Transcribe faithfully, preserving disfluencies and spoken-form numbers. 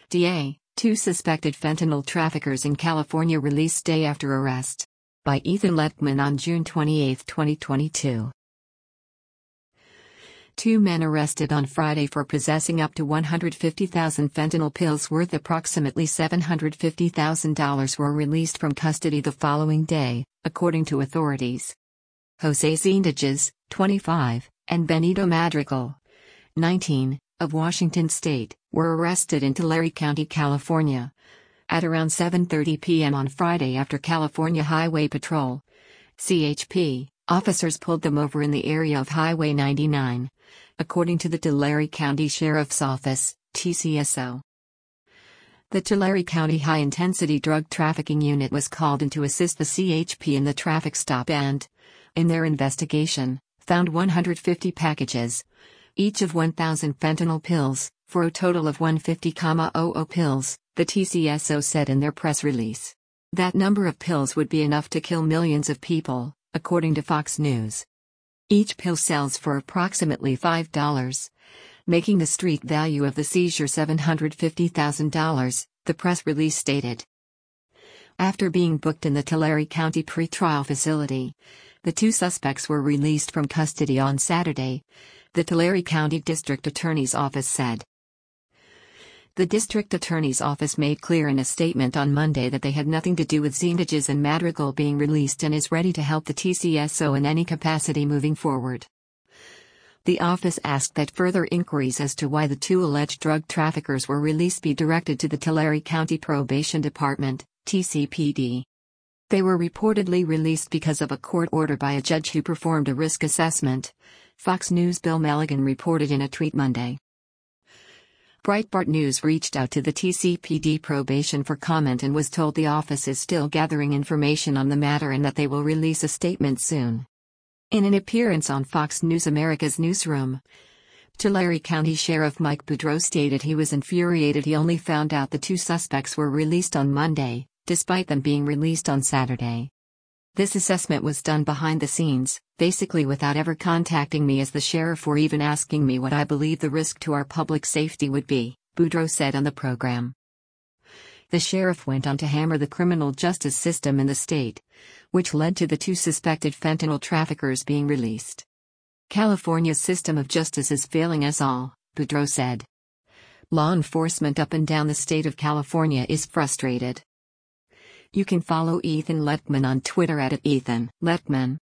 D A, two suspected fentanyl traffickers in California released day after arrest. By Ethan Lettman on June twenty-eighth, twenty twenty-two. Two men arrested on Friday for possessing up to one hundred fifty thousand fentanyl pills worth approximately seven hundred fifty thousand dollars were released from custody the following day, according to authorities. Jose Zendejas, twenty-five, and Benito Madrigal, nineteen, of Washington State, were arrested in Tulare County, California, at around seven thirty p m on Friday after California Highway Patrol, C H P, officers pulled them over in the area of Highway ninety-nine, according to the Tulare County Sheriff's Office, T C S O. The Tulare County High Intensity Drug Trafficking Unit was called in to assist the C H P in the traffic stop and, in their investigation, found one hundred fifty packages, each of one thousand fentanyl pills, for a total of one hundred fifty thousand pills, the T C S O said in their press release. That number of pills would be enough to kill millions of people, according to Fox News. Each pill sells for approximately five dollars, making the street value of the seizure seven hundred fifty thousand dollars, the press release stated. After being booked in the Tulare County pretrial facility, the two suspects were released from custody on Saturday, the Tulare County District Attorney's Office said. The District Attorney's Office made clear in a statement on Monday that they had nothing to do with Zendejas and Madrigal being released and is ready to help the T C S O in any capacity moving forward. The office asked that further inquiries as to why the two alleged drug traffickers were released be directed to the Tulare County Probation Department, T C P D. They were reportedly released because of a court order by a judge who performed a risk assessment, Fox News' Bill Melligan reported in a tweet Monday. Breitbart News reached out to the T C P D probation for comment and was told the office is still gathering information on the matter and that they will release a statement soon. In an appearance on Fox News America's Newsroom, Tulare County Sheriff Mike Boudreaux stated he was infuriated he only found out the two suspects were released on Monday, despite them being released on Saturday. This assessment was done behind the scenes, basically without ever contacting me as the sheriff or even asking me what I believe the risk to our public safety would be, Boudreaux said on the program. The sheriff went on to hammer the criminal justice system in the state, which led to the two suspected fentanyl traffickers being released. California's system of justice is failing us all, Boudreaux said. Law enforcement up and down the state of California is frustrated. You can follow Ethan Lettman on Twitter at Ethan Lettman.